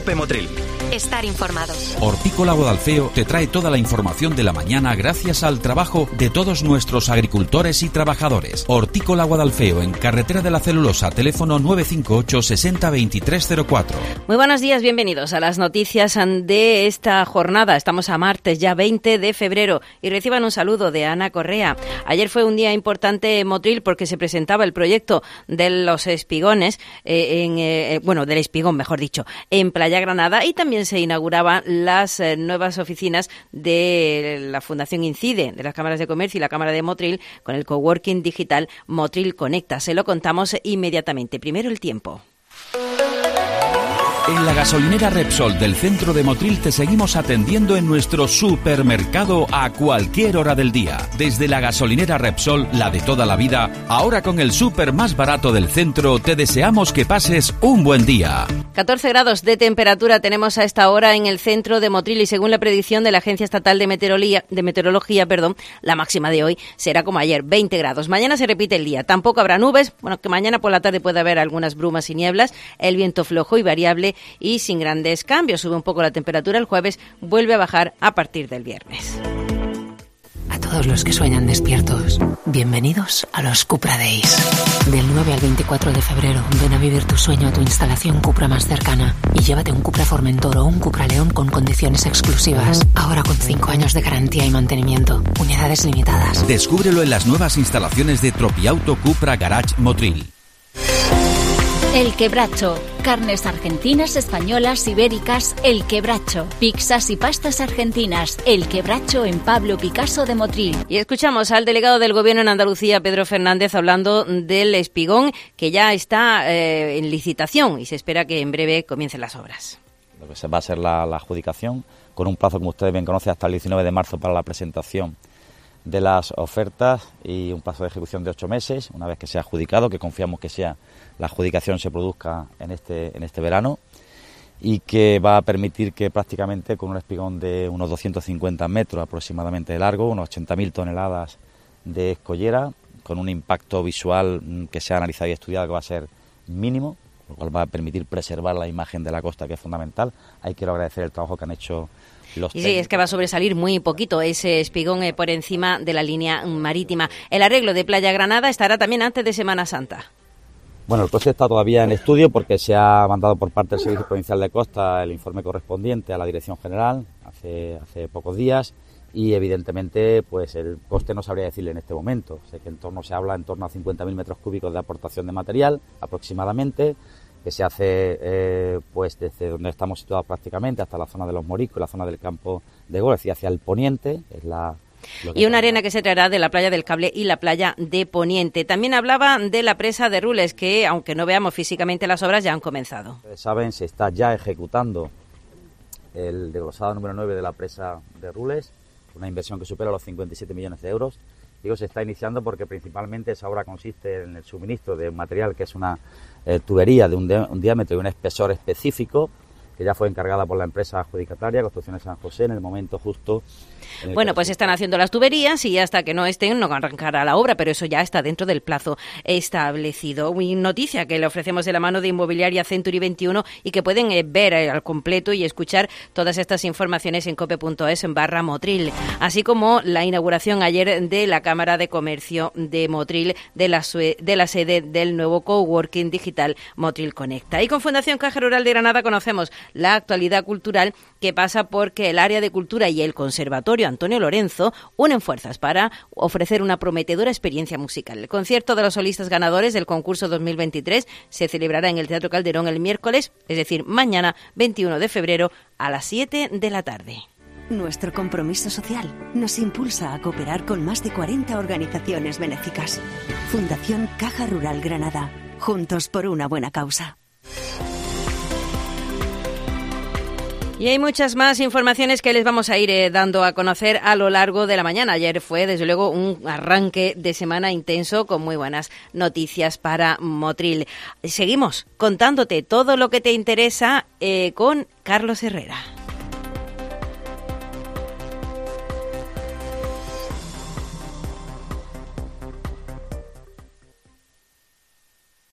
Cope Motril. Estar informados. Hortícola Guadalfeo te trae toda la información de la mañana gracias al trabajo de todos nuestros agricultores y trabajadores. Hortícola Guadalfeo, en Carretera de la Celulosa, teléfono 958 60 2304. Muy buenos días, bienvenidos a las noticias de esta jornada. Estamos a martes, ya 20 de febrero, y reciban un saludo de Ana Correa. Ayer fue un día importante en Motril porque se presentaba el proyecto de los espigones, del espigón, mejor dicho, en Playa Granada, y también se inauguraban las nuevas oficinas de la Fundación Incide, de las cámaras de comercio y la Cámara de Motril, con el coworking digital Motril Conecta. Se lo contamos inmediatamente. Primero el tiempo. En la gasolinera Repsol del centro de Motril te seguimos atendiendo en nuestro supermercado a cualquier hora del día. Desde la gasolinera Repsol, la de toda la vida, ahora con el súper más barato del centro, te deseamos que pases un buen día. 14 grados de temperatura tenemos a esta hora en el centro de Motril y según la predicción de la Agencia Estatal de Meteorología, la máxima de hoy será como ayer, 20 grados. Mañana se repite el día, tampoco habrá nubes, que mañana por la tarde puede haber algunas brumas y nieblas, el viento flojo y variable y sin grandes cambios. Sube un poco la temperatura el jueves, vuelve a bajar a partir del viernes. A todos los que sueñan despiertos, bienvenidos a los Cupra Days. Del 9 al 24 de febrero, ven a vivir tu sueño a tu instalación Cupra más cercana y llévate un Cupra Formentor o un Cupra León con condiciones exclusivas. Ahora con 5 años de garantía y mantenimiento. Unidades limitadas. Descúbrelo en las nuevas instalaciones de Tropiauto Cupra Garage Motril. El Quebracho. Carnes argentinas, españolas, ibéricas. El Quebracho. Pizzas y pastas argentinas. El Quebracho en Pablo Picasso de Motril. Y escuchamos al delegado del Gobierno en Andalucía, Pedro Fernández, hablando del espigón que ya está en licitación y se espera que en breve comiencen las obras. Lo que se va a ser la adjudicación, con un plazo, como ustedes bien conocen, hasta el 19 de marzo para la presentación de las ofertas y un plazo de ejecución de 8 meses, una vez que sea adjudicado, que confiamos que sea la adjudicación se produzca en este verano y que va a permitir que prácticamente con un espigón de unos 250 metros aproximadamente de largo, unos 80.000 toneladas de escollera, con un impacto visual que se ha analizado y estudiado que va a ser mínimo, lo cual va a permitir preservar la imagen de la costa, que es fundamental. Hay que agradecer el trabajo que han hecho los técnicos. Sí, es que va a sobresalir muy poquito ese espigón por encima de la línea marítima. El arreglo de Playa Granada estará también antes de Semana Santa. Bueno, el coste está todavía en estudio porque se ha mandado por parte del Servicio Provincial de Costa el informe correspondiente a la Dirección General hace pocos días y evidentemente pues el coste no sabría decirle en este momento. Sé que se habla en torno a 50.000 metros cúbicos de aportación de material aproximadamente, que se hace pues desde donde estamos situados prácticamente hasta la zona de los Moriscos, la zona del campo de golf y hacia el poniente, es y una arena que se traerá de la playa del Cable y la playa de Poniente. También hablaba de la presa de Rules, que aunque no veamos físicamente las obras, ya han comenzado. Ustedes saben, se está ya ejecutando el desglosado número 9 de la presa de Rules, una inversión que supera los 57 millones de euros. Digo, se está iniciando porque principalmente esa obra consiste en el suministro de un material que es una tubería de un diámetro y un espesor específico, que ya fue encargada por la empresa adjudicataria Construcciones San José en el momento justo. Bueno, pues están haciendo las tuberías y hasta que no estén no arrancará la obra, pero eso ya está dentro del plazo establecido. Una noticia que le ofrecemos de la mano de Inmobiliaria Century 21 y que pueden ver al completo y escuchar todas estas informaciones en cope.es/Motril, así como la inauguración ayer de la Cámara de Comercio de Motril, de la sede del nuevo coworking digital Motril Conecta. Y con Fundación Caja Rural de Granada conocemos la actualidad cultural que pasa porque el área de cultura y el Conservatorio Antonio Lorenzo unen fuerzas para ofrecer una prometedora experiencia musical. El concierto de los solistas ganadores del concurso 2023 se celebrará en el Teatro Calderón el miércoles, es decir, mañana 21 de febrero a las 7 de la tarde. Nuestro compromiso social nos impulsa a cooperar con más de 40 organizaciones benéficas. Fundación Caja Rural Granada. Juntos por una buena causa. Y hay muchas más informaciones que les vamos a ir dando a conocer a lo largo de la mañana. Ayer fue, desde luego, un arranque de semana intenso con muy buenas noticias para Motril. Seguimos contándote todo lo que te interesa con Carlos Herrera.